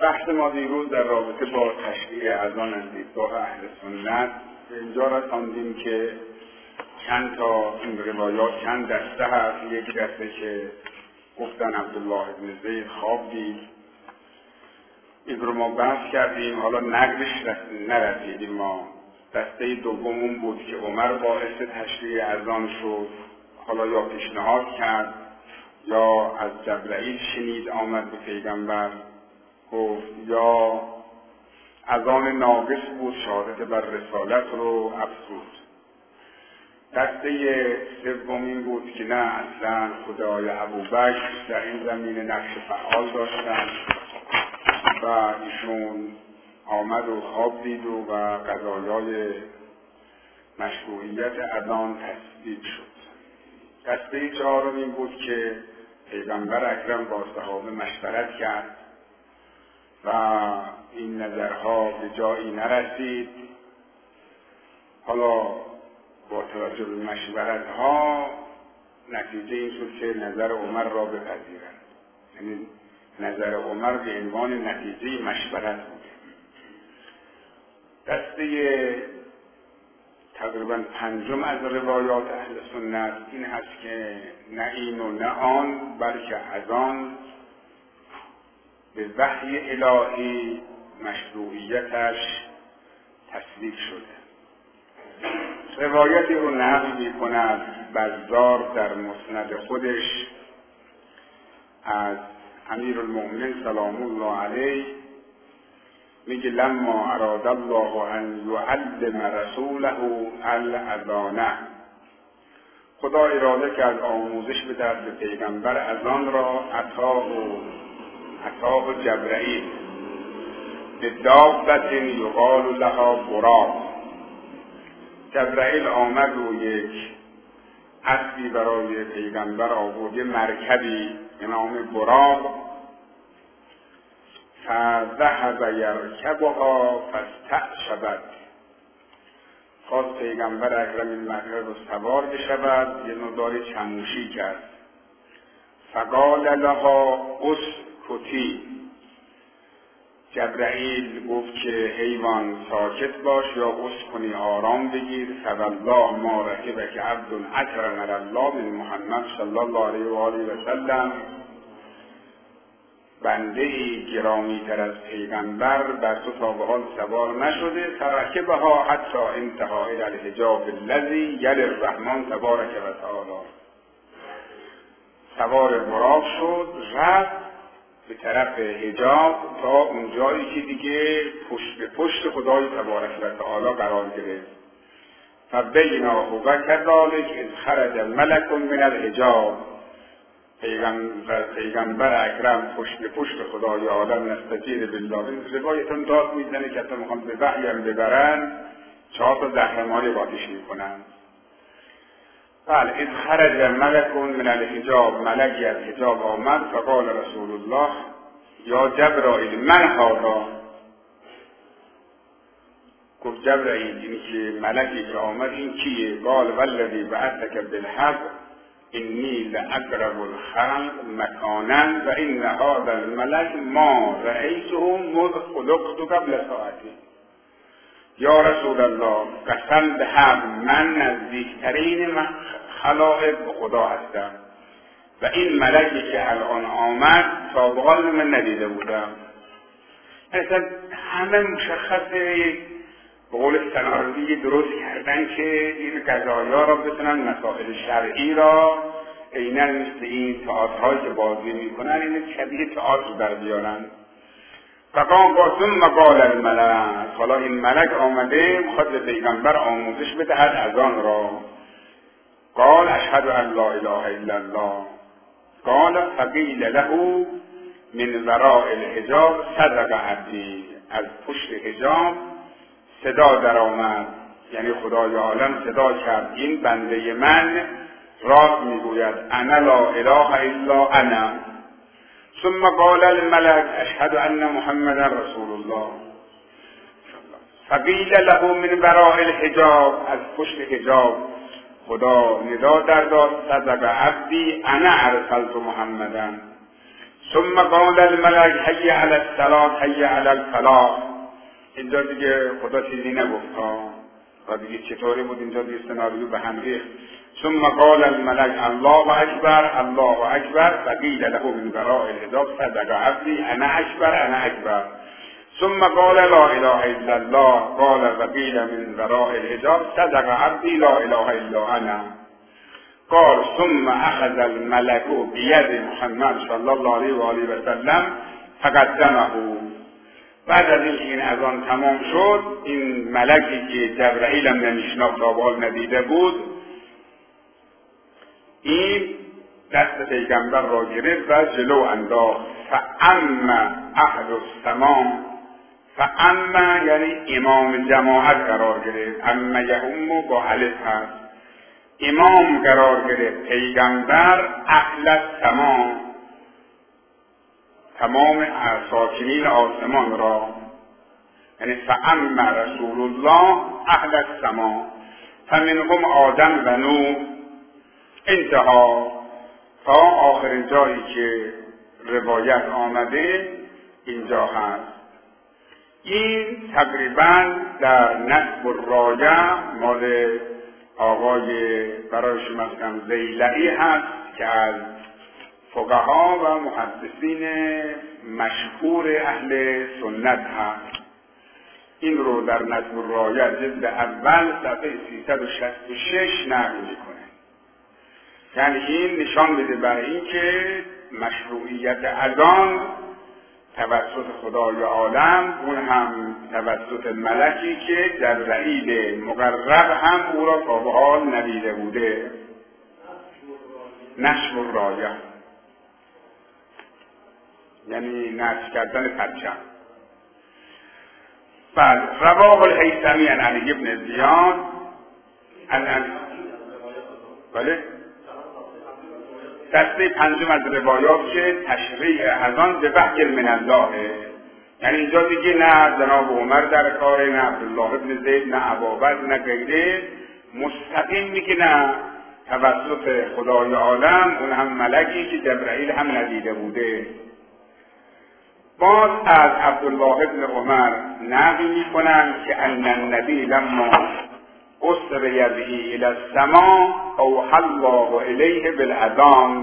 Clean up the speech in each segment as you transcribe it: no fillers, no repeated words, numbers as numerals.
بحث ما دیروز در رابطه با تشریع اذان از دیدگاه اهل سنت به اینجا رساندیم که چند تا این روایات چند دسته هست. یک دسته که گفتن عبدالله بن زید خواب دید، این رو ما بحث کردیم، حالا نقدش نرسیدیم ما. دسته دوم اون بود که عمر باعث تشریع اذان شد، حالا یا پیشنهاد کرد یا از جبرئیل شنید آمد به پیغمبر گفت، یا اذان ناقص بود شهادت بر رسالت رو افزود. دسته سومین بود که نه اصلا خدای ابوبکر در این زمینه نقش فعال داشتن و ایشون آمد و خواب دید و قضایای مشروعیت اذان تصدیق شد. دسته چهارم این بود که پیغمبر اکرم با صحابه مشورت کرد و این نظرها به جایی نرسید. حالا با توجه به مشورتها نتیجه این شد که نظر عمر را بپذیرند، یعنی نظر عمر به عنوان نتیجه مشورت بود. دسته تقریبا پنجم از روایات اهل سنت این هست که نه این و نه آن، بلکه اذان به وحی الهی مشروعیتش تصدیق شده. روایتی رو نقل می‌کند بزار در مسند خودش از امیرالمؤمنین سلام الله علیه، میگه لما اراد الله ان یعلم رسوله الاذان، خدا اراده کرد آموزش بدهد به پیغمبر اذان را، عطاه جبرئیل به دابت یقال لها براق. جبرئیل آمد و یک اسبی برای پیغمبر آورد، مرکبی به نام براق، فذهب یرکبها فاستعشبت، خواست پیغمبر اکرم این مرکب رو سوار بشود، یه مقدار چموشی کرد. فقال لها اسکتی، جبرئیل گفت که حیوان ساکت باش یا اسکنی آرام بگیر. فوالله ما رکبک عبد اکرم الله من محمد صلی الله علیه و آله و سلم، بنده ای گرامی تر از پیغمبر بر تو تا به حال سوار نشده. فرکبها حتی انتها الی الحجاب الذی یلی الرحمن تبارک و تعالی، سوار براق شد رفت به طرف حجاب تا اون جایی که دیگه پشت به پشت خدای تبارک و تعالی قرار گرفت. فبیناه و کذالک اذ خرج ملک من الحجاب، پیغمبر اکرم پشت به پشت خدای عالم نستجیر بالله. این روایتون داد میزنه که تا میخوام به وحی هم ببرن 4 تا زهرماری باتش میکنن. بله، اذ خرج ملک من الحجاب، ملکی از حجاب آمد. فقال رسول الله یا جبرائیل من هذا، گفت جبرائیل اینی که ملکی که آمد این کیه؟ قال والذی بعثک بالحق انی لأقرب الخلق مکانا و ان هذا الملک ما رأیته مذ خلقت قبل ساعتی. یا رسول الله قسم به حق من نزدیکترین خلائق به خدا هستم و این ملکی که الان آمد تا به حال من ندیده بودم. اصلا همه مشخصه، به قول سناروی درست کردن که این قضایا را بتونن مسائل شرعی را عیناً مثل این تئاترهایی که بازی میکنن این شبیه تئاتر در بیارن. فقام با ثم قال الملک، حالا این ملک آمده خود به پیغمبر آموزش بدهد اذان را. قال اشهد ان لا اله الا الله. قال فقیل له من وراء الحجاب صدق عبدی، از پشت حجاب صدا در آمد، یعنی خدای عالم صدا کرد این بنده من راست میگوید، انا لا اله الا انا. ثم قال الملك اشهد ان محمدا رسول الله. فقیل له من وراء الحجاب، از پشت حجاب خدا ندا در داد، صدق عبدی انا ارسلت محمدا. ثم قال الملک حی علی الصلاة حی علی الفلاح. اینجا دیگه خدا چیزی نگفت و دیگه چطوری بود اینجا دیگه سناریو به هم ریخت. ثم قال الملک الله اکبر الله اکبر فقیل له من وراء الحجاب صدق عبدی انا اکبر انا اکبر. ثم قال لا اله الا الله قال وقیل من وراء الحجاب صدق عبدی لا اله الا انا. قال ثم اخذ الملك بيد محمد صلی الله علیه و آله و سلم فقدمه. بعد از این اذان تمام شد، این ملکی که جبرائیل هم نمیشناخت و بال ندیده بود، این دست پیغمبر را گرفت و جلو انداخت. فاما اهل السماء، فاما یعنی امام جماعت قرار گرفت، اما یهم با الف هست، امام قرار گرفت پیغمبر اهل السماء، تمام ساکنین آسمان را، یعنی فاما رسول الله اهل السماء فمنهم آدم و نوح انتها تا آخر جایی که روایت آمده اینجا هست. این تقریبا در نسب الرایه مال آقای برای شما زیلعی هست که از فقها و محدثین مشهور اهل سنت هست. این رو در نسب الرایه جلد اول صفحه 366 نقل میکنه. یعنی این نشان میده برای این که مشروعیت اذان توسط خدای عالم، اون هم توسط ملکی که جبرائیل مقرب هم او را تا به حال ندیده بوده. نشر الرایه یعنی نشر کردن پرچم. بعد رواه الهیثمی عن علی بن زیاد بله دسته پنجم از روایات که تشریع اذان به وحی من الله، یعنی اینجا دیگه نه جناب عمر در کاره، نه عبدالله بن زید، نه ابوبکر، نه غیره، مستقیم میگه نه توسط خدای عالم، اون هم ملکی که جبرائیل هم ندیده بوده. باز از عبدالله بن عمر نقل میکنن که ان النبی لما اسر به الى السماء اوحى الله الیه بالاذان.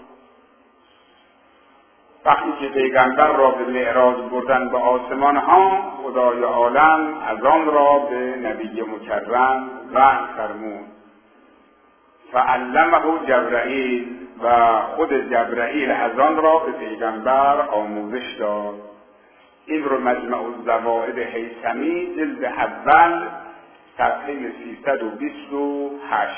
وقتی که پیغمبر را به معراج بردن به آسمان ها، خدای عالم اذان را به نبی مکرم وحی فرمود. فعلمه جبرائیل، و خود جبرائیل اذان را به پیغمبر آموزش داد. این رو مجمع الزوائد هیثمی جلد اول صفحه 328.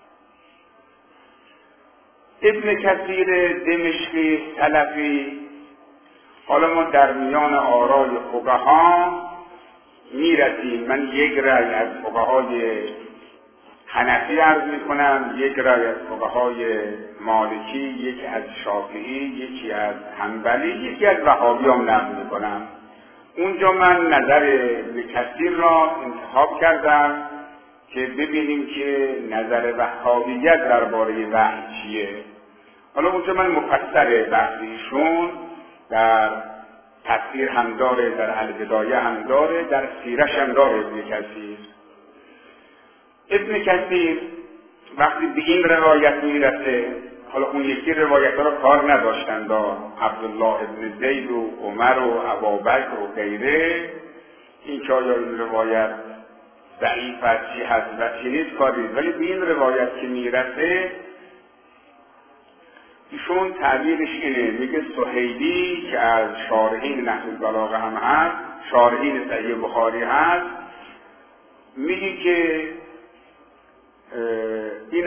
ابن کثیر دمشقی سلفی، حالا ما در میان آرای فقها میرسیم. من یک رأی از فقهای حنفی عرض میکنم، یک رأی از فقهای مالکی، یکی از شافعی، یکی از حنبلی، یکی از وهابی هم نقل میکنم. اونجا من نظر ابن کثیر را انتخاب کردم که ببینیم که نظر وهابیت درباره وحی چیه. حالا اونجا من مفسر بحثیشون در تفسیر هم داره، در البدایه هم داره، در سیرش هم داره ابن کثیر. ابن کثیر وقتی به این روایت میرسه، حالا اون یکی روایت ها را کار نداشتن با عبدالله ابن زید و عمر و ابوبکر و غیره، این که آیا این روایت ضعیف از چی هست و چی نیست کاری، ولی به این روایت که میرسه ایشون تعبیرش اینه، میگه سهیلی که از شارحین نحو البلاغه هم هست، شارحین صحیح بخاری هست، میگه که این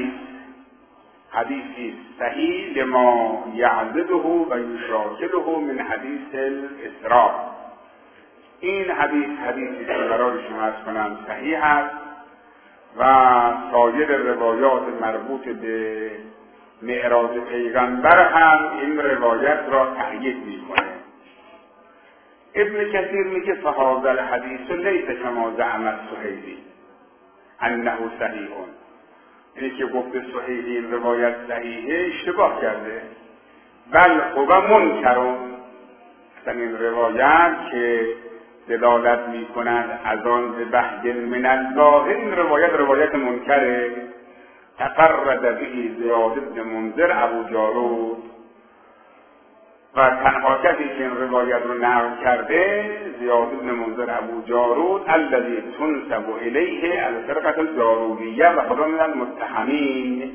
حدیثی صحیح لما یعذبه و یشاکله من حدیث الاسراء. این حدیثی که برای شما عرض کنم صحیح است و سایر روایات مربوط به معراج پیغمبر هم این روایت را تأیید میکنه. ابن کثیر میگه فهذا الحدیث لیس کما زعم السهیلی انه صحیح، یعنی که گفته سهیلی این روایت صحیحه اشتباه کرده. بل هو منکرون. مثلا این روایت که دلالت می کند از آن به وحی من الله، این روایت منکره. تفرد به زیاد بن منذر ابو جارود، و تنها کسی که این روایت رو نقل کرده زیاد بن منذر ابو جارود الذی تنسب الیه الفرقه الجارودیه و خدا من المتهمین.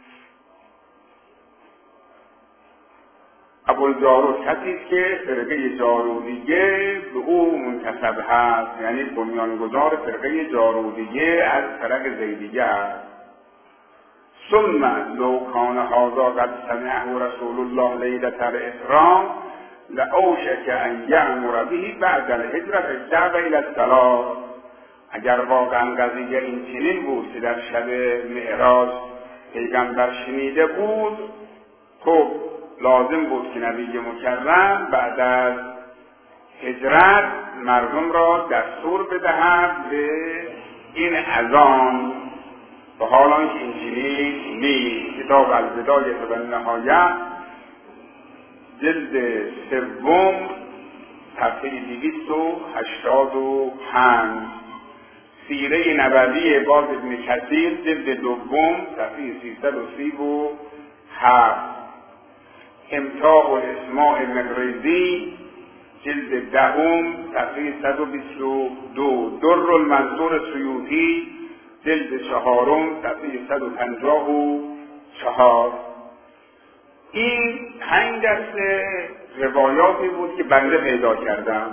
ابو جارود کسی است که فرقه جارودیه به او منتسب هست، یعنی بنیانگذار فرقه جارودیه از فرق زیدیه است. ثم لو کان هذا قد سمعه رسول الله لیلة الاسراء لأوشک ان یأمر به بعد الهجرة الدعوة الى الصلاة. اگر واقعا قضیه این چنین بود که در شب معراج پیغمبر شنیده بود، خب لازم بود که نبی مکرم بعد از هجرت مردم را دستور بدهد به این اذان، و حالا که این چنین نیست. کتاب البدایه و النهایه جلد سوم صفحه 285، سیره نبوی باز ابن کثیر جلد دوم صفحه 337، امتاع الاسماء مقریزی جلد دهم صفحه 122، در المنصور سیوطی جلد چهارم صفحه 154. این 5 دسته روایاتی بود که بنده پیدا کردم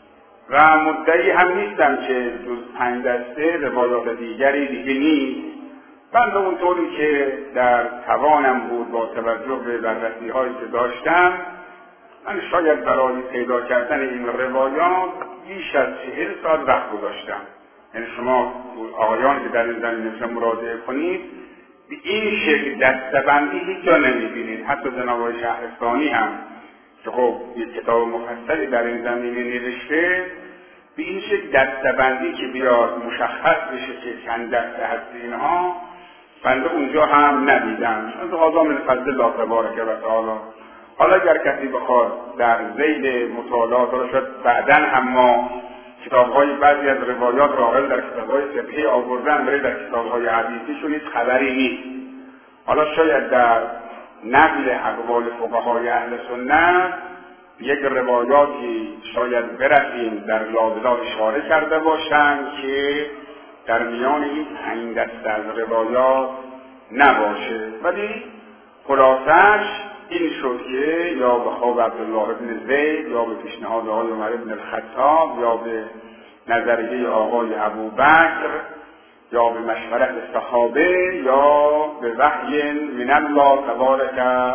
و مدعی هم نیستم که جز 5 دسته روایات دیگری دیگه نیست. بنده اونطوری که در توانم بود با توجه به بررسی‌هایی که داشتم، من شاید برای پیدا کردن این روایات بیش از 40 سال وقت گذاشتم. یعنی شما آقایان که در این زمینه مراجعه کنید به این شکل دسته‌بندی هیچ جا نمی‌بینید. حتی جناب آقای شهرستانی هم که خب یک کتاب مفصلی در این زمینه نوشته، به این شکل دسته‌بندی که بیاد مشخص بشه که چند دسته هست اینها، بنده اونجا هم ندیدم. از هذا من فضل الله تبارک و تعالی. حالا اگر کسی بخواد در ذیل مطالعات را شد بعداً هم ما کتاب‌های بعضی از روایات راغل در کتاب‌های فقهی آوردن، ولی در کتاب‌های حدیثیشون هیچ خبری نیست. حالا شاید در نقل اقوال فقهای اهل سنت یک روایاتی شاید برسیم در لابلا اشاره کرده باشند که در میان این 5 دسته از روایات نباشه، ولی خلاصش این شد که یا به خواب عبدالله بن زید، یا به پیشنهاد آقای عمر بن الخطاب، یا به نظریه آقای ابوبکر، یا به مشورت صحابه، یا به وحی من الله تبارک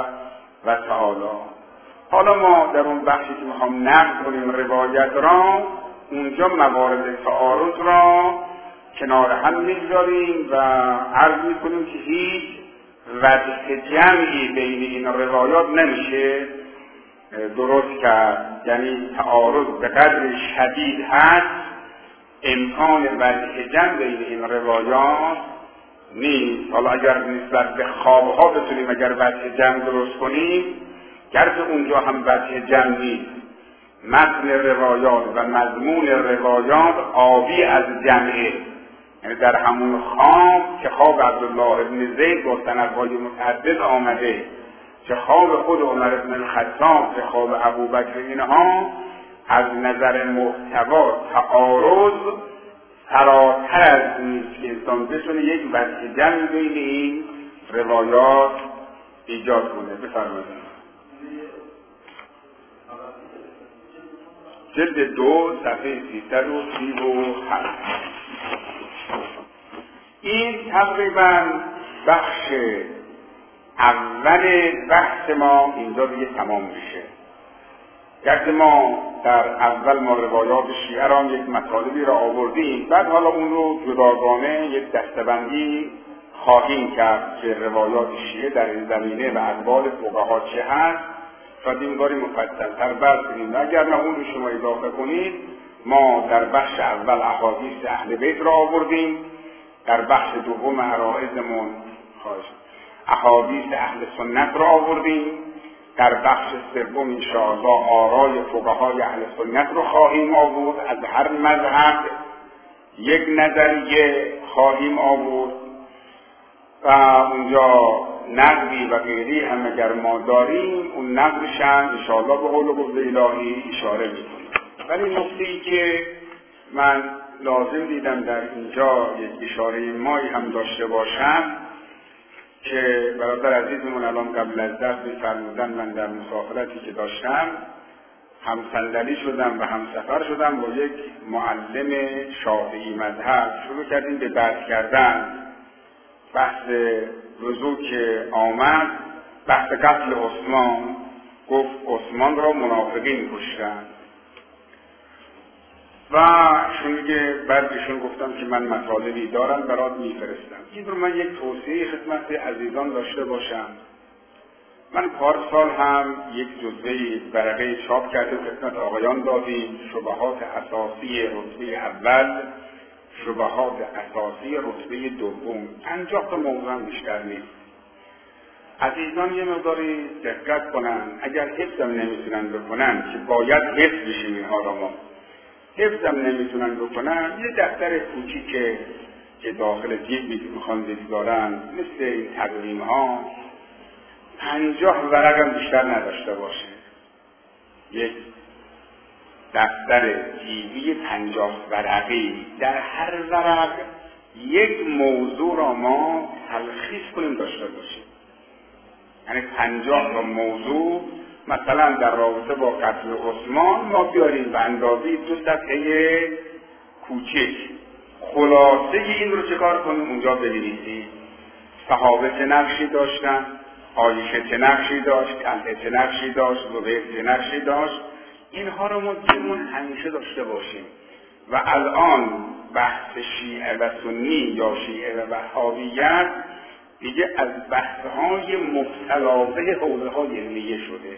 و تعالی. حالا ما در اون بخشی که میخوام نقل کنیم روایت را، اونجا موارد تعارض را کنار هم میگذاریم و عرض میکنیم که هیچ وجه جمعی بین این روایات نمیشه درست کرد. یعنی تعارض به قدر شدید هست، امکان وجه جمع بین این روایات نیست. حالا اگر نسبت به خوابها بتونیم اگر وجه جمع درست کنیم، گرچه اونجا هم وجه جمع نیست، متن روایات و مضمون روایات آبی از جمعه. یعنی در همون خواب که خواب عبدالله بن زید با سندهای متعدد آمده، که خواب خود عمر بن الخطاب، که خواب ابوبکر، اینها از نظر محتوا تعارض فراتر از نیست که انسان بتونه یک وجه جمع بین این روایات ایجاد کنه. بفرمایید. جلد 2 صفحه 337. این تقریبا بخش اول بحث ما اینجا دیگه تمام میشه. گرچه ما در اول ما روایات شیعه را یک مطالبی را آوردیم، بعد حالا اون رو جداگانه یک دسته‌بندی خواهیم کرد که روایات شیعه در این زمینه و اقوال فقها چه هست، شاید این باری مفصل‌تر بحث کنیم. اگر نه اون رو شما اضافه کنید، ما در بخش اول احادیث اهل بیت را آوردیم، در بخش دوم عرائضمون احادیث اهل سنت را آوردیم، در بخش سوم انشاءالله آرای فقهای اهل سنت رو خواهیم آورد، از هر مذهب یک نظریه خواهیم آورد و اونجا نقدی و غیری هم اگر ما داریم اون نقدش هم انشاءالله به قول و قوه الهی اشاره میکنیم. ولی نکته‌ای که من لازم دیدم در اینجا یک اشاره مایی هم داشته باشم که برادر عزیزمون الان قبل از دست می‌فرمودن، من در مسافرتی که داشتم هم صندلی شدم و هم سفر شدم با یک معلم شافعی مذهب، شروع کردیم به بحث کردن. بحث رضوع که آمد، بحث قتل عثمان، گفت عثمان را منافقین کشتند و بعدشون گفتم که من مطالبی دارم برات میفرستم. این رو من یک توصیه خدمت عزیزان داشته باشم. من پارسال هم یک جزوه ورقه چاپ کرده خدمت آقایان دادیم، شبهات اساسی رتبه اول، شبهات اساسی رتبه دوم، 50 تا موضوع هم بیشتر نیست. عزیزان یه مقداری دقت کنن، اگر حفظم نمیتونن بکنن که باید حفظ بشیم اینها را، ما حفظم نمیتونن بکنن، یه دفتر کوچیک که داخل جیب میخوان بگذارن مثل این تقویم ها 50 ورق هم بیشتر نداشته باشه، یک دفتر جیبی 50 ورقی، در هر ورق یک موضوع را ما تلخیص کنیم داشته باشیم. یعنی 50 تا موضوع مثلا در رابطه با قتل عثمان ما بیاریم به اندازه 2 صفحه کوچک، خلاصه این رو چه کار کنیم اونجا بنویسیم. صحابه چه نقشی داشتن، عایشه چه نقشی داشت، طلحه چه نقشی داشت، زبیر چه نقشی داشت، اینها رو ما جمعون همیشه داشته باشیم. و الان بحث شیعه و سنی یا شیعه و وهابیت دیگه از بحث‌های مبتلازه حوزه‌های علمیه شده.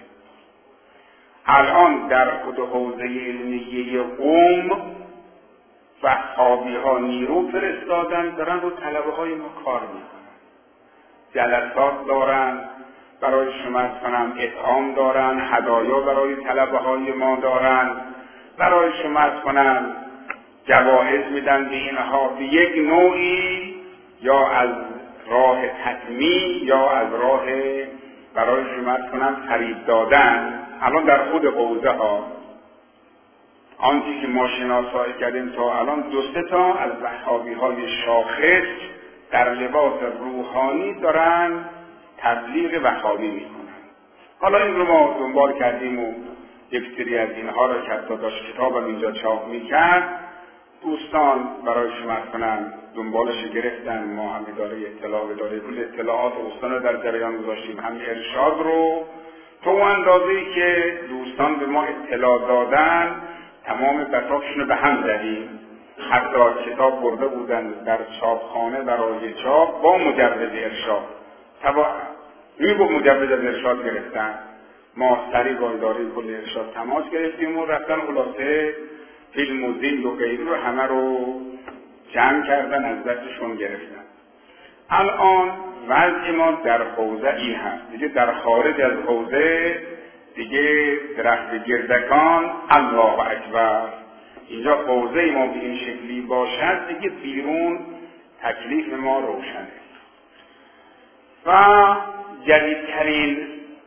الان در خود حوزه علمیه قم وهابی‌ها نیرو فرستادن، دارن رو طلبه‌های ما کار میکنن، جلسات دارن برای شما کنم، اطعام دارن، هدایا برای طلبه‌های ما دارن، برای شما کنم جوایز میدن به اینها، به یک نوعی یا از راه تطمیع یا از راه برای شما کنم خرید دادن. الان در خود حوزه ها آنچه که ما شناسایی کردیم تا الان 2-3 تا از وهابی های شاخص در لباس روحانی دارن تبلیغ وهابی میکنن. حالا این رو ما دنبال کردیم و یک سری از اینها را که حتی داشت کتابم اینجا چاپ میکرد، دوستان برای شما کنم دنبالش گرفتن، ما هم اداره اداره کل اطلاعات دوستان رو در جریان گذاشتیم، هم ارشاد رو تو اندازه‌ای که دوستان به ما اطلاع دادن تمام بساطشون رو به هم زدیم. حتی کتاب برده بودن در چاپخانه برای چاپ با مجوز ارشاد، با مجوز ارشاد گرفتن. ما سریع با اداره کل ارشاد تماس گرفتیم و رفتن خلاصه فیلم و زیل و غیره رو همه رو جمع کردن، از دستشون گرفتن. الان وضع ما در حوزه این هست، دیگه در خارج از حوزه دیگه درخت گردکان الله اکبر، اینجا حوزه ما به این شکلی باشد دیگه بیرون تکلیف ما روشنه. و جدیدترین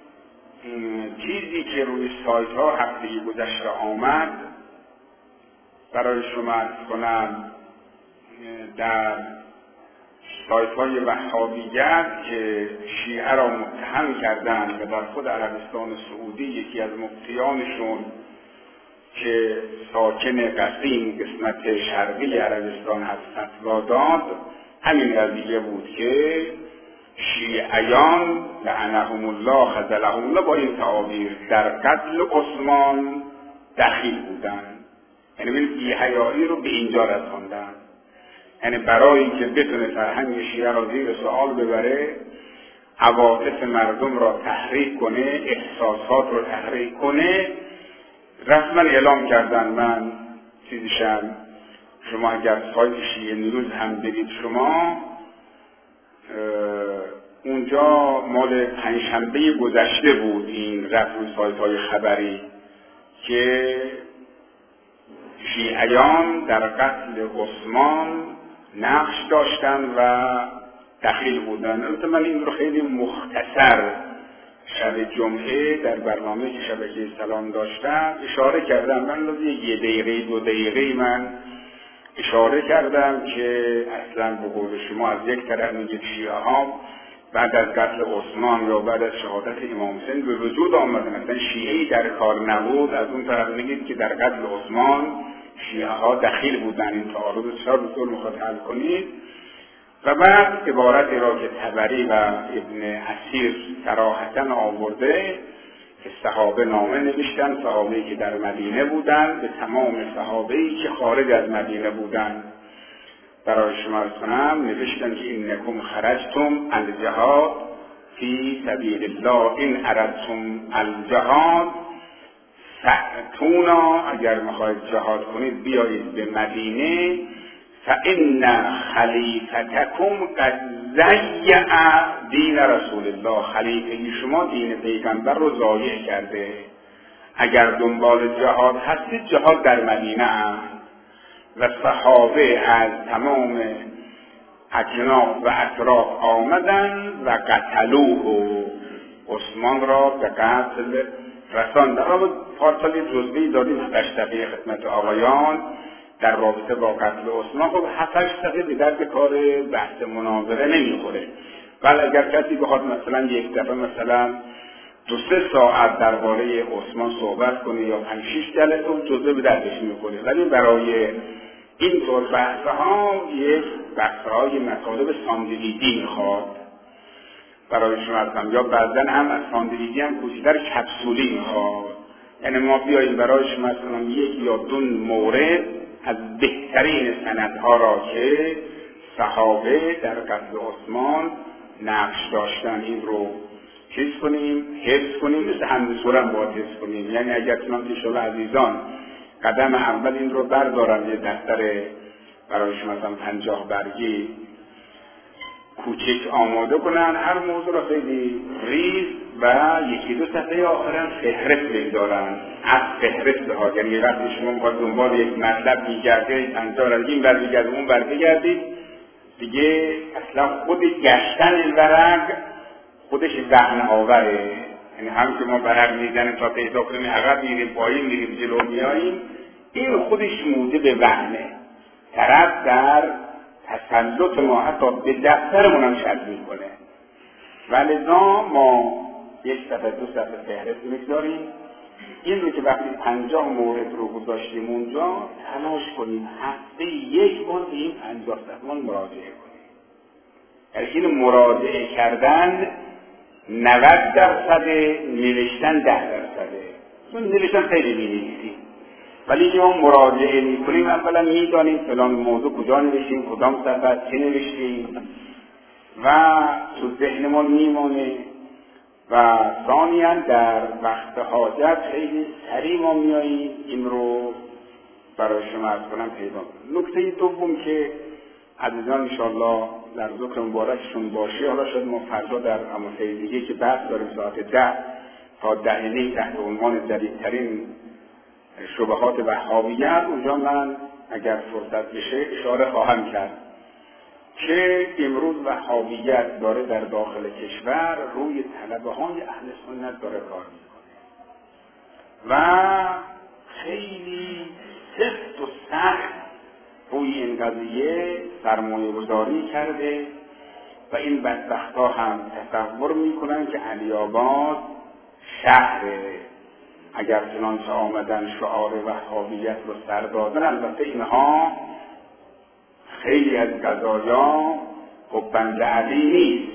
چیزی که روی سایت ها هفته گذشته آمد برای شما کنم، در سایت های وهابیت که شیعه را متهم کردند و در خود عربستان سعودی یکی از مفتیانشون که ساکن قصیم قسمت شرقی عربستان هست فتوا داد، همین قضیه بود که شیعیان لعنهم الله خذلهم الله با این تعابیر در قتل عثمان دخیل بودند. یعنی بی‌حیایی رو به اینجا رساندن، یعنی برای اینکه بتونه فرهنگ شیعه را زیر سوال ببره، عواطف مردم را تحریک کنه، احساسات را تحریک کنه، رسما اعلام کردن. من چیزیشم شما اگر سایت شیعه نیوز هم برید شما اونجا مال پنجشنبه گذشته بود این رفت روی سایت‌های خبری که شیعیان در قتل عثمان نقش داشتن و دخیل بودن. البته من این رو خیلی مختصر شب جمعه در برنامه که شبکه سلام داشتم اشاره کردم. من لازم 1 دقیقه 2 دقیقه من اشاره کردم که اصلا به قول شما از یک طرف میگه شیعه ها بعد از قتل عثمان یا بعد از شهادت امام حسین به وجود آمدن، مثلا شیعه‌ای در کار نبود. از اون طرف میگید که در قتل عثمان شیعه ها دخیل بودن. این تعارض چرا به طور میخواد حل کنید؟ و بعد عبارتی را که طبری و ابن اسیر صراحتاً آورده که صحابه نامه نوشتن، صحابه‌ای که در مدینه بودند، به تمام صحابه‌ای که خارج از مدینه بودند برای شما کنم، نوشتن که اینکم خرجتم الجهاد فی سبیل الله این اردتم الجهاد فأتونا، اگر میخواید جهاد کنید بیایید به مدینه، فإن خلیفتکم قد ضیع دین رسول الله، خلیفه شما دین پیغمبر رو ضایع کرده. اگر دنبال جهاد هستید جهاد در مدینه است. و صحابه از تمام اکناف و اطراف آمدن و قتلوه، عثمان را به قتل رساندن. را پارسال جزوی دادیم 7 صفحه خدمت آقایان در رابطه با قتل عثمان. خب 7 صفحه به درد کار بحث مناظره نمیخوره، ولی اگر کسی بخواد مثلا یک دفعه مثلا 2-3 ساعت درباره عثمان صحبت کنه یا 5-6 جلسه جزوه به دردش میخوره، ولی برای این طور بحثها یک بحثهای مطالب ساندویچی میخواد برای شما هستم، یا بعضا هم از ساندویچی هم کوچیک‌تر کپسولی میخواد. یعنی ما بیاییم برای شما مثلا 1 یا 2 مورد از بهترین سندها را که صحابه در قتل عثمان نقش داشتن این رو چیز کنیم، حفظ کنیم، مثل همینطور هم باید حفظ کنیم. یعنی اگر چنانکه شما عزیزان قدم اول این رو بردارن، یه دفتر برای شما مثلا 50 برگی کوچک آماده کنن، هر موضوع را خیلی ریز و 1-2 صفحه آخرم فهرست بگذارن، از فهرست ها. یعنی وقتی شما میخواد دنبال یک مطلب میگردید 50 برگی این بر بگردید اون بر بگردید، دیگه اصلا خود گشتن این ورق خودش وهن آوره. یعنی هم که ما برق میزنیم تا پیدا کنیم، عقب میریم، پایین میریم، جلو میاییم، این خودش موجب وهنه. طرف در تسلط ما حتی به دفترمون هم شد میکنه. ولذا ما 1 صفحه 2 صفحه فهرست میگذاریم. این رو که وقتی 50 مورد رو گذاشتیم اونجا، تلاش کنیم هفته 1 بار به این 50 صفحه مراجعه کنیم. یعنی این مراجعه کردن 90% نوشتن 10%. چون نوشتن خیلی می‌نویسیم، ولی که ما مراجعه می‌کنیم اولا می‌دانیم فلان موضوع کجا نوشتیم، کدام صفحه چه نوشتیم و تو ذهنمون میمونه. و ثانیاً در وقت حاجت خیلی سریع ما میاییم این رو برای شما عرض کنم پیدا کنیم. نکته دوم که عزیزان انشاءالله در ذکر مبارکشون باشه، حالا شاید ما فردا در اماسی دیگه که بحث داریم ساعت 10 تا 10:30 تحت عنوان جدیدترین شبهات وهابیت، اونجا من اگر فرصت بشه اشاره خواهم کرد که امروز وهابیت داره در داخل کشور روی طلبه‌های اهل سنت داره کار میکنه و خیلی سفت و سخت روی این قضیه سرمایه گذاری کرده و این بدبخت‌ها هم تصور میکنن که علی آباد شهره. اگر چنانچه آمدن شعار وهابیت رو سر دادن، البته اینها خیلی از قضایا حبند علی نیست.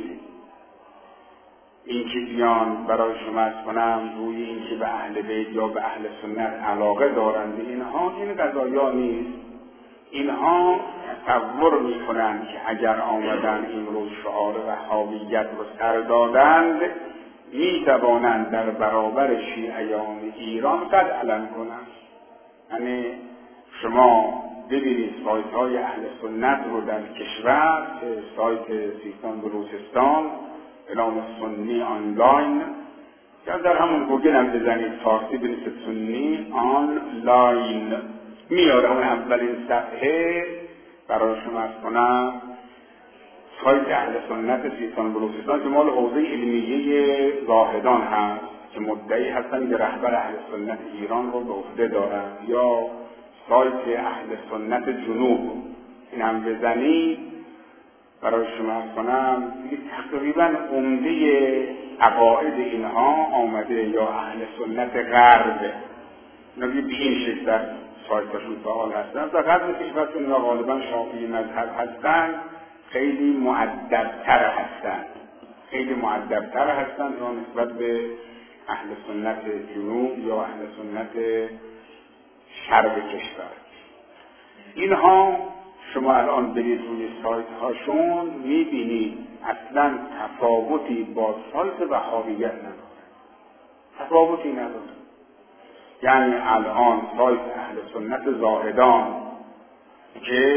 این که بیان برای شما از کنم روی این که به اهل بیت یا به اهل سنت علاقه دارند، اینها این قضایا نیست. اینها تصور میکنند که اگر آمدن این رو شعار وهابیت رو سر دادند میتوانند در برابر شیعیان ایران قد علم کنند. یعنی شما ببینید سایت های اهل سنت رو در کشور، سایت سیستان بلوچستان به نام سنی آنلاین، یا در همون گوگل هم بزنید فارسی بنویسید سنی آنلاین، میاره اون اولین صفحه برای شما عرض کنم سایت اهل سنت سیستان بلوچستان که مال حوزه علمیه زاهدان هست که مدعی هستن که رهبر اهل سنت ایران رو به عهده دارن، یا سایت اهل سنت جنوب، این هم بزنید برای شما عرض کنم تقریبا عمده عقاید اینها آمده، یا اهل سنت غرب نگه به این شکل در سایتشون فعال هستن. در غرب کشور که اینا غالبا شافعی مذهب هستن خیلی مؤدب‌تر هستند، خیلی مؤدب‌تر هستند تا نسبت به اهل سنت جنوب یا اهل سنت شرق کشور. اینها شما الان برید روی سایت هاشون میبینید اصلا تفاوتی با سایت وهابیت نداره، تفاوتی نداره. یعنی الان سایت اهل سنت زاهدان که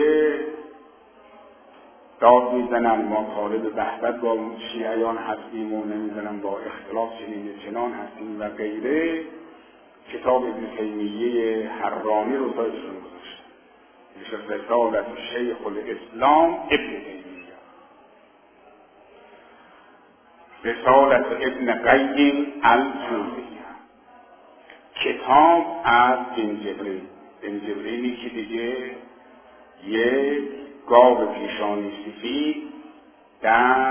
داد میزنن ما طالب وحدت با شیعیان هستیم و نمیزنن با اختلاف چنین چنان هستیم و غیره، کتاب ابن تیمیه حرانی رو سایتشون گذاشتن، میشه رسالت شیخ الاسلام ابن تیمیه، رسالت ابن قیم الجوزیه، کتاب از بن جبرینی که دیگه یک گاو پیشانی سفید در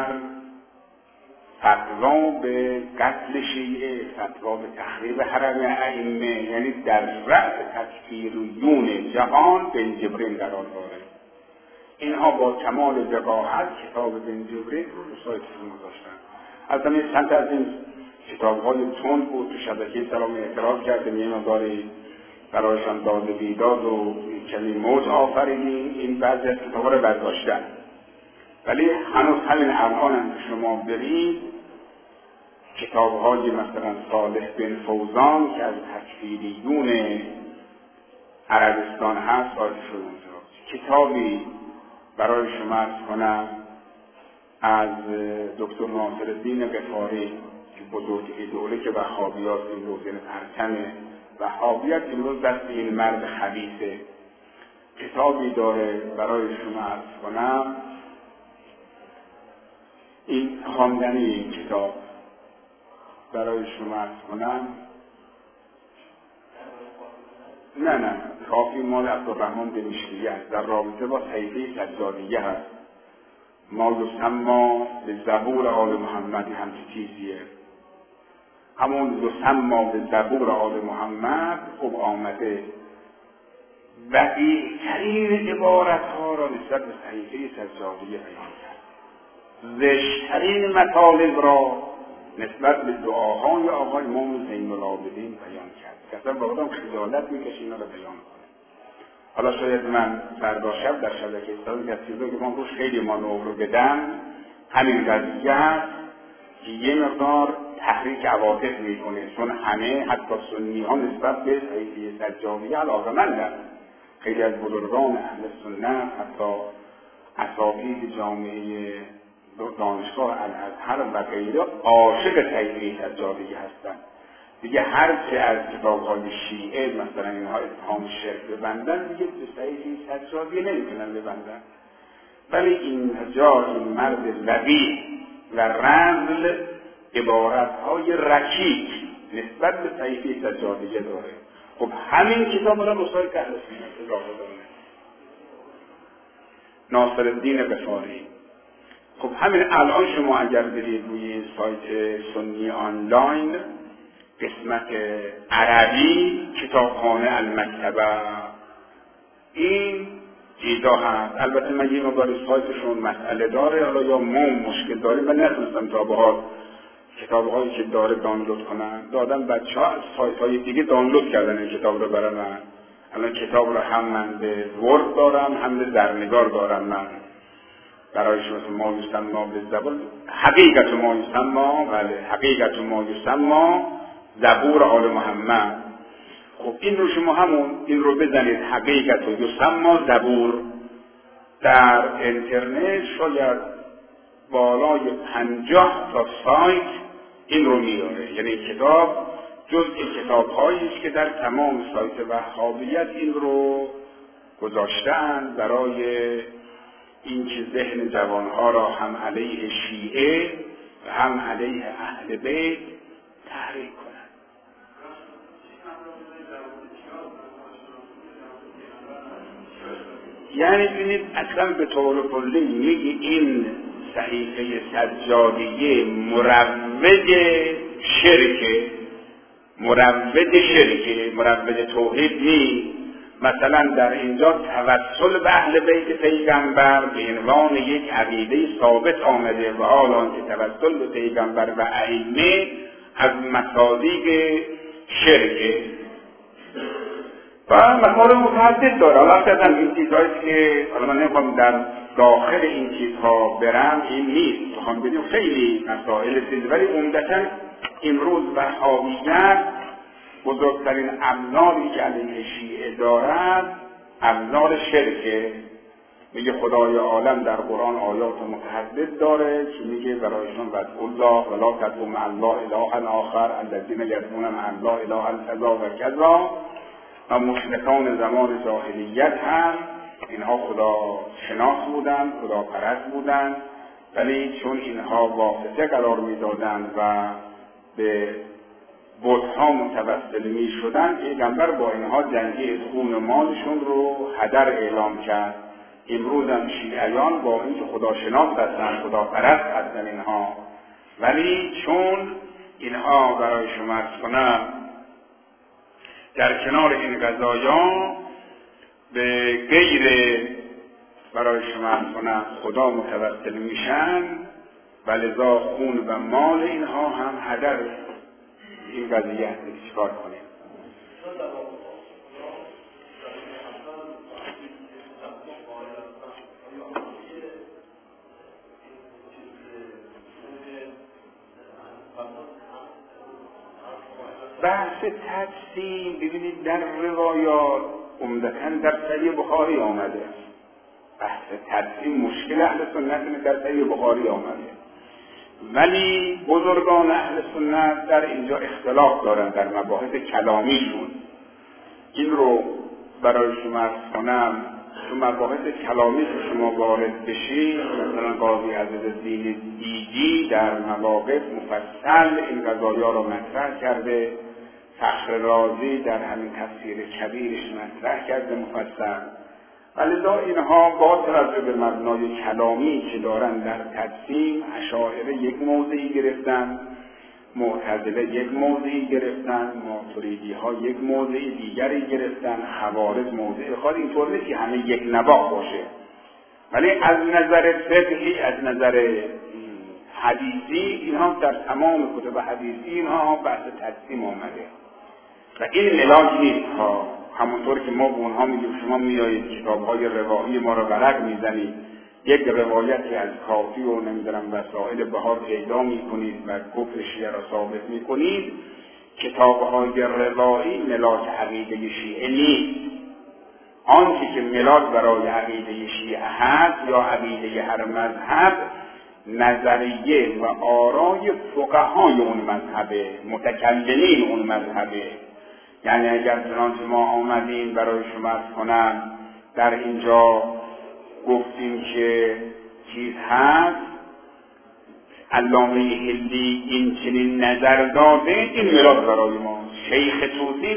فتوا به قتل شیعه، فتوا به تخریب حرم ائمه، یعنی در رأس تکفیریون جهان بن جبرین قرار داره. اینها با کمال وقاحت کتاب بن جبرین رو سایتشون گذاشتن. اصلا چند از این کتاب‌های تند بود تو شبکه سلام اعتراض کردیم، یه مقداری برایشان داد و بیداد و کمی موج آفریدیم، این بعضی از کتاب‌ها رو برداشتن. ولی هنوز همین الان هم شما برید کتاب‌های مثلا صالح بن فوزان که از تکفیریون عربستان هست وارد شده اونجا، کتابی برای شما عرض کنم از دکتر ناصرالدین غفاری که بزرگ ایدئوله که وهابیات امروز، یعنی پرچم وهابیت امروز دست این مرد خبیثه، کتابی داره برای شما عرض کنم، این خواندن این کتاب برای شما عرض کنم، نه کافی مال عبدالرحمن دمشقی است، در رابطه با صحیفه سجادیه هست، ما یسمى به زبور آل محمد همچه چیزیه، همون یسمى به زبور آل محمد خوب آمده و بهترین عبارت ها را نسبت به صحیفه سجادیه بیان کرد، زشترین مطالب را نسبت به دعاهای آقای امام زین العابدین بیان کرد که اصلا با آدم خجالت میکشه اینا را بیان کنه. حالا شاید من فردا شب در شبکه اسلامی از چیزایی که من روش خیلی مانور رو بدم همین قضیه هست که یه مقدار تحریک عواطف میکنه، چون همه حتی سنی ها نسبت به صحیفه سجادیه علاقه‌مندن. خیلی از بزرگان اهل سنت حتی اساتید جامعه دانشگاه الازهر و غیره عاشق صحیفه سجادیه هستند. دیگه هر چه از کتاب‌های شیعه مثلا اینها اتهام شرک ببندن دیگه به صحیفه سجادیه نمیتونن ببندن، ولی اینجا این مرد وقیح و رذل عبارت‌های رکیک نسبت به صحیفه سجادیه داره. خب همین کتاب را بسای که اهل سنت زاهدانه ناصرالدین غفاری. خب همین الان شما اگر برید روی این سایت سنی آنلاین قسمت عربی کتابخانه المکتبه این چیزا هست. البته من یه مقدار سایتشون مسئله داره، حالا یا ما مشکل داریم و نتونستم تا به حال کتاب‌هایی که داره دانلود کنن، دادم بچه‌ها از سایت‌های دیگه دانلود کردن این کتاب رو برای من. الان کتاب رو هم من به ورد دارم هم به زرنگار دارم من برای شما ما یسمى به زبور حقیقت ما یسمى، بله حقیقت ما یسمى زبور آل محمد. خب این رو شما این رو بزنید حقیقت و یسمى زبور در اینترنت، شاید بالای 50 تا سایت این رو میاره. یعنی کتاب جزء کتاب‌هایی است که در تمام سایت وهابیت این رو گذاشتن برای اینکه ذهن جوانها را هم علیه شیعه و هم علیه اهل بیت تحریک کنند. یعنی ببینید اصلا به طور کلی میگه این صحیفه سجادیه مروج شرکه، مروج توحید نیست. مثلا در اینجا توسل به اهل بیت پیغمبر به عنوان یک عقیده ثابت آمده و حال آنکه توسل به پیغمبر و ائمه از مصادیق شرکه و مطالب متعدد داره. وقتی اصلا این چیزهایی که حالا من نمیخوام در داخل این چیزها برم، این نیست، بخوام بدیم خیلی مسائل چیز، ولی عمدتاً امروز وهابیت بزرگترین ابزاری که علیه شیعه دارد ابزار شرکه. میگه خدای عالم در قرآن آیات متعدد داره که میگه برایشون وَدْعُوا الله ولا تدعوا مع الله إلها آخر الذین یدعون مع الله إلها کذا و کذا. و مشرکان زمان جاهلیت هم اینها خدا شناس بودند، خدا پرست بودند، ولی چون اینها واسطه قرار میدادند و به بت‌ها متوسل می شدن، پیغمبر با اینها جنگی خون مالشون رو هدر اعلام کرد. امروز هم شیعیان با اینکه خداشناس هستن، خدا پرست هستن اینها، ولی چون اینها برای شما عرض کنم در کنار این قضایا به غیر برای شما عرض کنم خدا متوسل میشن و لذا خون و مال اینها هم هدر این قضیه چیکار کنیم. بحث تجسیم ببینید در روایات عمدتاً در صحیح بخاری آمده. بحث تجسیم مشکل اهل سنت در صحیح بخاری آمده، ولی بزرگان اهل سنت در اینجا اختلاف دارن در مباحث کلامیشون. این رو برای شما عرض کنم، تو مباحث کلامی که شما وارد بشید، مثلا قاضی عزیزالدین دیگی در مواقف مفصل این قضایا رو مطرح کرده، فخر رازی در همین تفسیر کبیرش مطرح کرده مفصل. ولذا اینها با توجه به مبنای کلامی که دارن در تجسیم، اشاعره یک موضعی گرفتن، معتزله یک موضعی گرفتن، ماتریدی ها یک موضع دیگری گرفتن، خوارج موضع خود. اینطور نیست که همه یک نواخت باشه، ولی از نظر فقهی، از نظر حدیثی اینها در تمام کتب حدیثی اینها بحث تجسیم آمده و این ملاک نیست ها. همونطور که ما به اونها میگیم شما میایید کتاب‌های روایی ما رو ورق میزنید، یک روایتی از کافی و نمیدونم وسائل بهار پیدا میکنید و کفر شیعه را ثابت میکنید، کتاب‌های روایی ملاک عقیده شیعه نیست. آنچه که ملاک برای عقیده شیعه هست یا عقیده هر مذهب، نظریه و آرای فقهای اون مذهبه، متکلمین اون مذهبه. یعنی اگر چنانچه ما آمدیم برای شما عرض کنم در اینجا گفتیم که چیز هست، علامه هندی این چنین نظر داده، این ملاک برای ما. شیخ طوسی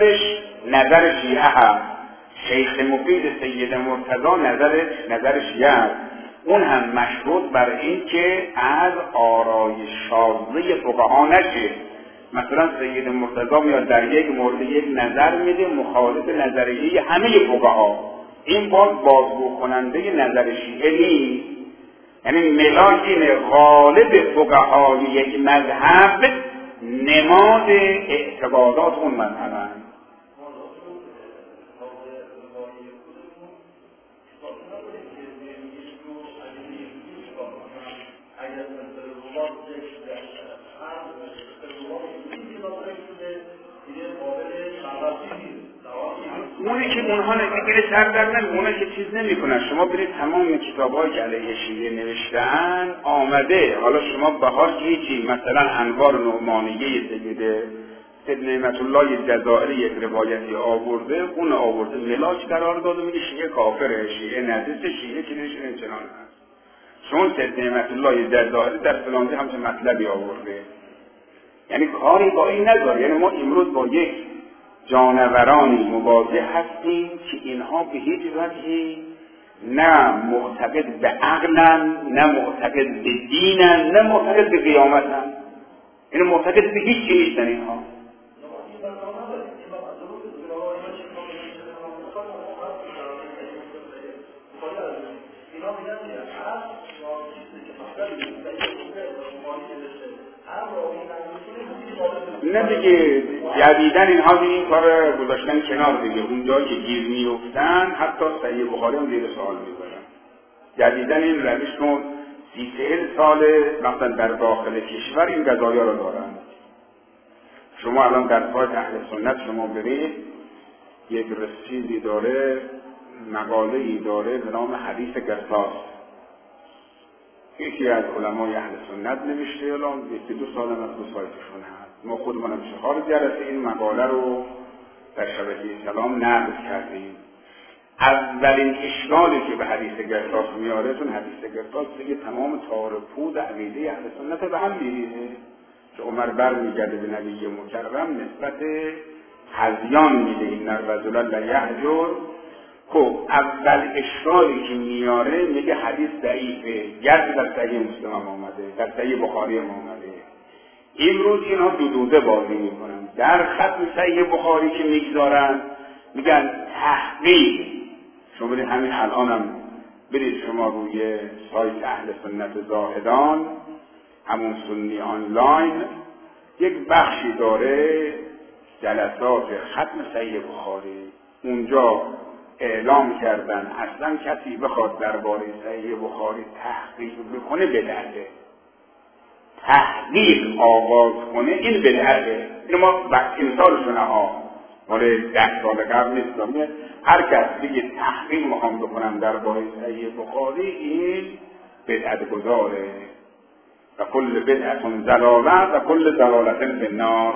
نظر شیعه هست، شیخ مفید سید مرتضی نظر شیعه هست. اون هم مشروط بر این که از آرای شاذه فقها نشه. مثلا سید مرتضی میاد در یک مورد یک نظر میده مخالف نظریه همه فقها، این بازگو کننده نظر شیعه نیست. یعنی ملاک اینه غالب فقهای یک مذهب نماد اعتقادات اون مذهب هست. اونه که اونها نگیره سر در نمی، اونه که چیز نمی کنن. شما برید تمام کتاب‌های که علیه شیعه نوشتن آمده. حالا شما بهار که هیچی، مثلا انوار نعمانیه سید نعمت الله جزائری یک روایتی آورده، اون آورده ملاک قرار داده، میگه شیعه کافره، شیعه نجسه، شیعه که نشونه چنان هست. چون سید نعمت الله جزائری در فلانجه همچه مطلبی آورده. یعنی کاری با این نداره. یعنی ما امروز با یک جانورانی مواجه هستیم که اینها به هیچ وجهی نه معتقد به عقلن، نه معتقد به دینن، نه معتقد به قیامتن. یعنی معتقد به هیچ چیز نیستن اینها. نه دیگه جدیدن اینها این کار گذاشتن کنار دیگه. اون جایی که گیر میفتن حتی صحیح بخاری هم زیر سوال میبرن. جدیدن این روششون 30-40 ساله مثلا در داخل کشور این قضایا رو دارن. شما الان در پای اهل سنت شما برید یک رسیدی داره، مقاله‌ای داره به نام حدیث قصاص. یکی از علمای اهل سنت نوشته، الان 22 سال هم از سایتشون هست. ما خودمون 4 جلسه این مقاله رو در شبکه سلام نقل کردیم. اولین اشکالی که به حدیث قصاص میاره، چون حدیث قصاص دیگه تمام تار و پود عقیده اهل سنت به هم میریزه که عمر برمیگرده به نبی مکرم نسبت هذیان میده این رجلا لیهجر. خب اول اشکالی که میاره میگه حدیث ضعیفه، گرچه در صحیح مسلم هم آمده، در صحیح بخاری هم آمده. امروز اینها دو بازی میکنن. در ختم صحیح بخاری که میگذارن میگن تحقیق. شما برید همین الان هم برید شما روی سایت اهل سنت زاهدان، همون سنی آنلاین، یک بخشی داره جلسات ختم صحیح بخاری. اونجا اعلام کردن اصلا کسی بخواد درباره صحیح بخاری تحقیق بکنه بدعته. تحقیق آغاز کنه این بدعته. این ما مثالشونه ها مال 10 سال قبل نیست. هر کس بگه تحقیق میخوام بکنم درباره صحیح بخاری این بدعت گذاره. و کل بدعت ضلاله و کل ضلالت فی النار.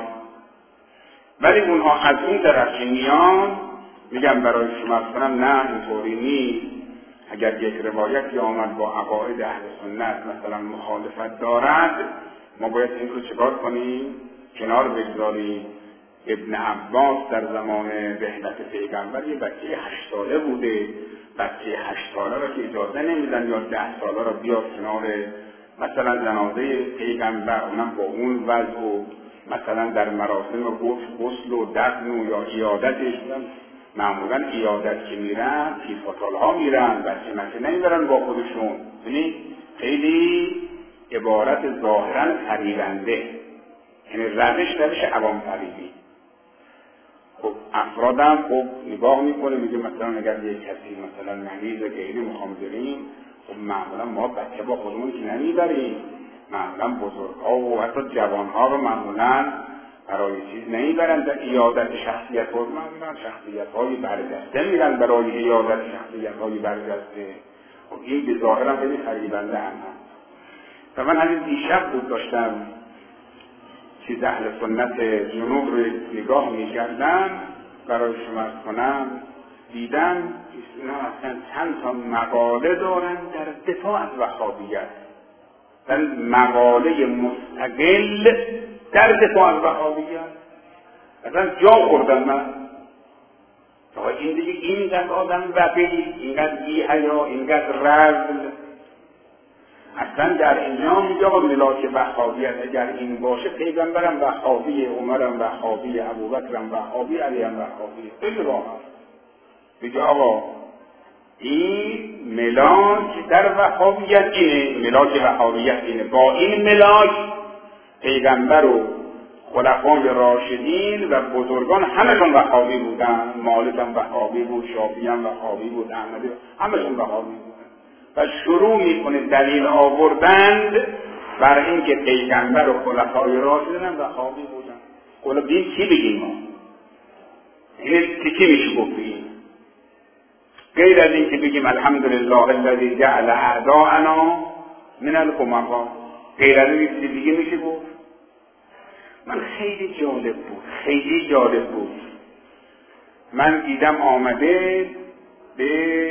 ولی اونها از اون طرف میان میگم برای شما کنم نه اینطوری نیست. اگر یک روایتی آمد با عقاید اهل سنت مثلا مخالفت دارد، ما باید این رو چکار کنیم؟ کنار بگذاریم. ابن عباس در زمان رحلت پیغمبر یه بچه 8 ساله بوده. بچه 8 ساله را که اجازه نمیدن یا 10 ساله را بیاد کنار مثلا جنازه پیغمبر، اونم با اون وضع و مثلا در مراسم غسل و دفن و یا عیادتش. معمولا عیادت که میرن فیفاتال ها میرن، بچه نمیبرن با خودشون. یعنی خیلی عبارت ظاهرا فریبنده، یعنی روش عوام فریبی. خب افرادم خب نگاه میکنه میگه مثلا اگر یک کسی مثلا مریض غیری میخوام بریم، خب معمولا ما بچه با خودمون که نمیبریم، معمولا بزرگها و حتی جوانها رو معمولا برای چیز نمیبرن در عیادت شخصیت ها. معمولا شخصیت های برجسته میرن برای عیادت شخصیت های برجسته. خب این به ظاهر هم خیلی فریبنده هم هست. و من همین دیشب بود داشتم چیز اهل سنت جنوب رو نگاه میکردم برای شما کنم، دیدم اینا اصلا چند تا مقاله دارن در دفاع از وهابیت. در مقاله مستقل در دفاع از وهابیت اصلا جا خوردم من. این دیگه اینقدر آدم وقیح، اینقدر بی‌حیا، اینقدر رذل. اصلا در اینجا میگه آقا ملاک وهابیت اگر این باشه، پیغمبرم وهابی، عمرم وهابی، ابوبکرم وهابی، علیم وهابی. خیلی راحت میگه آقا این ملاک در وهابیت اینه، ملاک وهابیت اینه. با این ملاک پیغمبر و خلفای راشدین و بزرگان همشون وهابی بودن. مالک هم وهابی بود، شافعی هم وهابی بود، احمدی همشون وهابی بودن. و شروع میکنه دلیل آوردند بر اینکه پیغمبر و خلفای راشدین هم وهابی بودن. حالا ببین چی بگیم ما؟ این تکی میشه گفتیم، غیر از این که بگیم الحمدلله الذی جعل اعداءنا من الامما، غیر از این چیز دیگه میشه گفت. من خیلی جالب بود من دیدم آمده به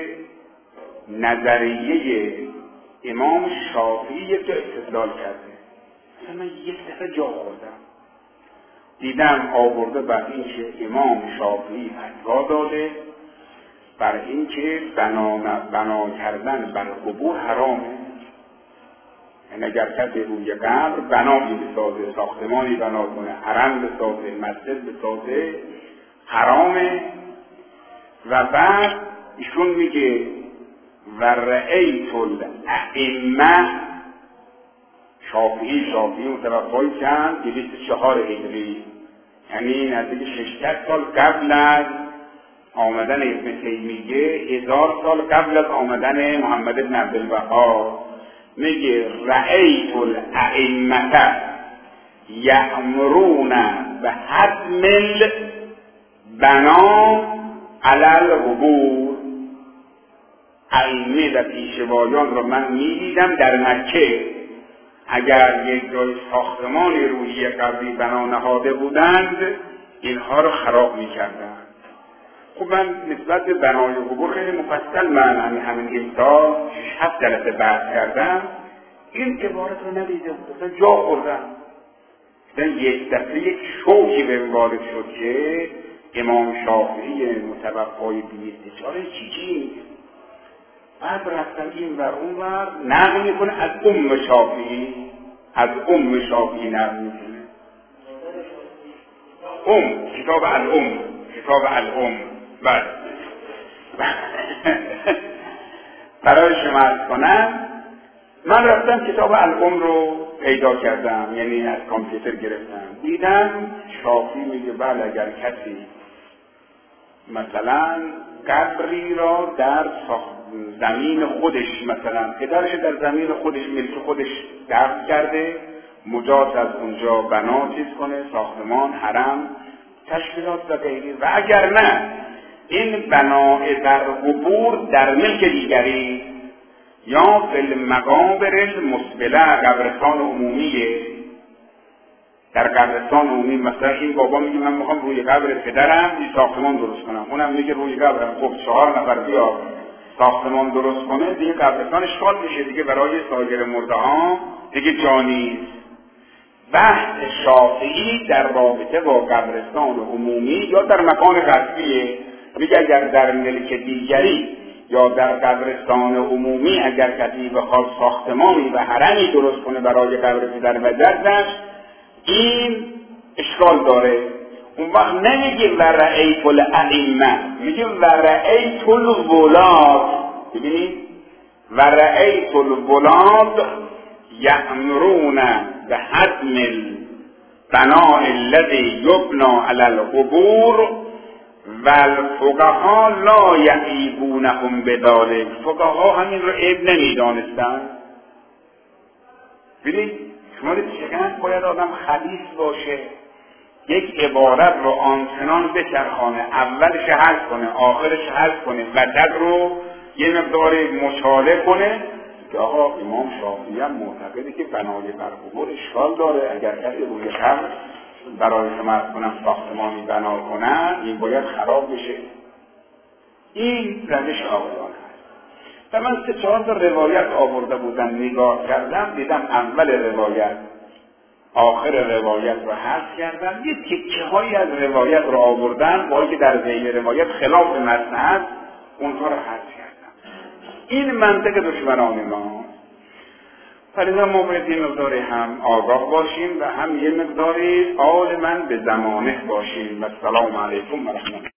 نظریه امام شافعی یک جا استدلال کرده. من یک دفعه جا خوردم، دیدم آورده بر این که امام شافعی فتوا داده بر این که بنا کردن بر قبور حرامه. یعنی اگر کسی روی قبر بنایی بسازه، ساختمانی بنا کنه، حرم بسازه، مسجد بسازه، حرامه. و بعد ایشون میگه و رأیت الائمه، شافعی متوفای چند؟ 204 هجری، یعنی نزدیک 600 سال قبل از آمدن ابن تیمیه، 1000 سال قبل از آمدن محمد بن عبدالوهاب. میگه رأیت الائمه یأمرون به هدم البنا علی القبور. ائمه و پیشوایان رو من میدیدم در مکه اگر یک جای ساختمانی روی قبری بنا نهاده بودند اینها رو خراب میکردند. خب من نسبت به بنای قبور خیلی مفصل من همین امسال 6-7 جلسه بحث کردم، این عبارت رو ندیده بودم، جا خوردم. یک دفعه یک شوکی به وارد شد که امام شافعی متوفای 204 چی بعد رفتم این ور اون ور نقل میکنه از ام شافعی نقل میکنه. کتاب الام. بله برای شما عرض کنم، من رفتم کتاب الام رو پیدا کردم، یعنی از کامپیوتر گرفتم، دیدم شافعی میگه بله اگر کسی مثلا قبری را در زمین خودش، مثلا پدرش در زمین خودش ملک خودش دفن کرده، مجاز از اونجا بنا چیز کنه، ساختمان، حرم، تشکیلات و غیره. و اگر نه این بنای در قبور در ملک دیگری یا فی المقابر المسبله، قبرستان عمومیه، در قبرستان عمومی مثلا این بابا میگه من میخوام روی قبر پدرم یه ساختمان درست کنم، اونم میگه روی قبرم، خب 4 نفر بیا ساختمان درست کنه، دیگه قبرستان اشغال میشه دیگه، برای سایر مرده ها دیگه جا نیست. بحث شافعی در رابطه با قبرستان عمومی یا در مکان غصبیه، میگه اگر در ملک دیگری یا در قبرستان عمومی اگر کسی بخواد ساختمانی و حرمی درست کنه برای قبر پدر و جدش، این اشکال داره. اون وقت نمیگه و رأیت الائمه، میگه و رأیت الولاد. ببینید و رأیت الولاد یأمرون به هدم البناء الذی یبنى علی القبور و الفقهاء لا یعیبونهم بذلک. فقها همین رو عیب نمیدانستن. ببینید شما چقدر باید آدم خبیث باشه یک عبارت رو آنچنان بچرخانه، اولش حذف کنه، آخرش حذف کنه، وسط رو یه مقدار مچاله کنه که آقا امام شافعی هم معتقده که بنای بر قبور اشکال داره، اگر کسی روی قبر برای شما عرض کنم ساختمانی بنا کنن این باید خراب بشه. این روش آقایان هست. و من 3-4 تا روایت آورده بودم، نگاه کردم دیدم اول روایت آخر روایت رو حذف کردم، یه تکه هایی از روایت رو آوردن با اینکه در ذیل روایت خلاف متن هست اونها رو حذف کردم. این منطق دشمنان ما. فلذا ما باید یه مقداری هم آگاه باشیم و هم یه مقداری عالما به زمانه باشیم. و السلام علیکم و رحمت الله.